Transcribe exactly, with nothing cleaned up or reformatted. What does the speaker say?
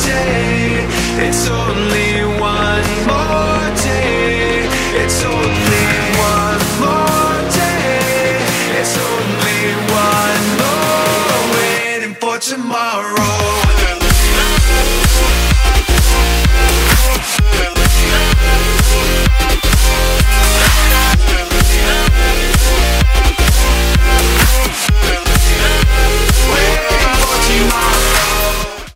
day. It's only one more day. It's only one more day. It's only one more, waiting for tomorrow.